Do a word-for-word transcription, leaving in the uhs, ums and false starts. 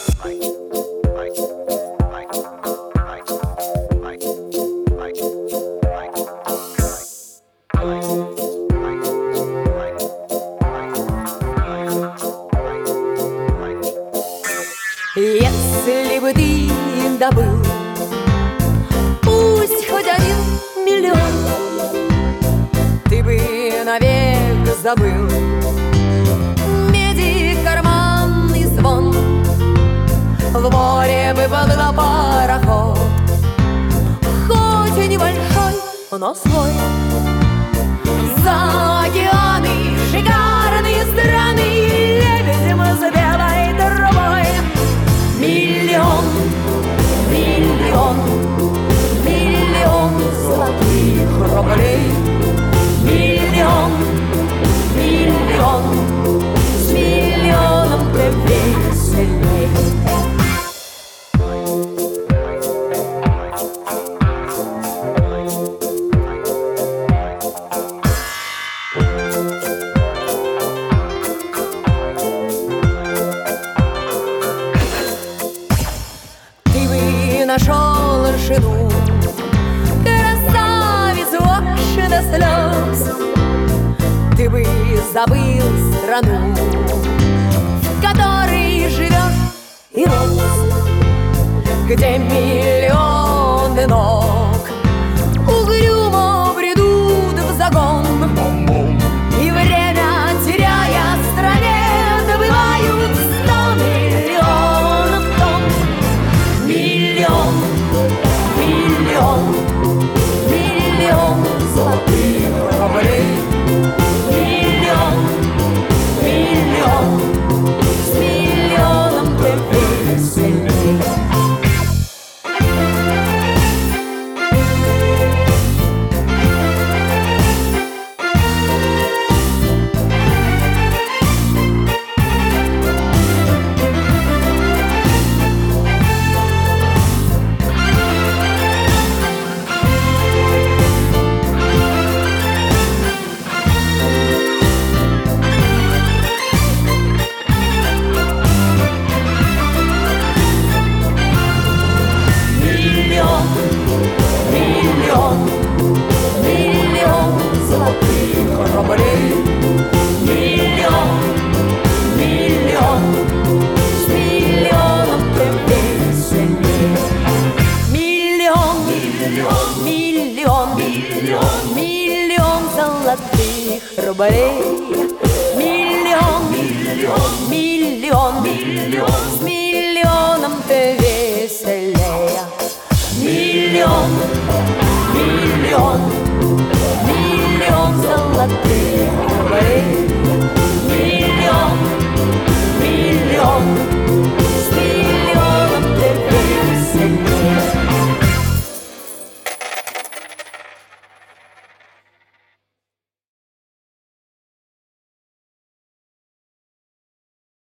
Если бы ты добыл пусть хоть один миллион, ты бы навек забыл меди карманный звон. В море бы плыл пароход, хоть и небольшой, но свой. За океаны шикарные страны лебедем с белой трубой. Миллион, миллион, миллион золотых рублей. Миллион, миллион, с миллионом ты веселей. Нашел жену, красавицу аж до слез. Ты бы забыл страну, в которой живешь и рос, где миллионы ног угрюмо бредут в загон, и время теряя в стране добывают сто миллионов тонн. Миллион, миллион, миллион золотых рублей. Миллион, миллион, с миллионом ты веселей. Рублей. Миллион, миллион, миллион, миллион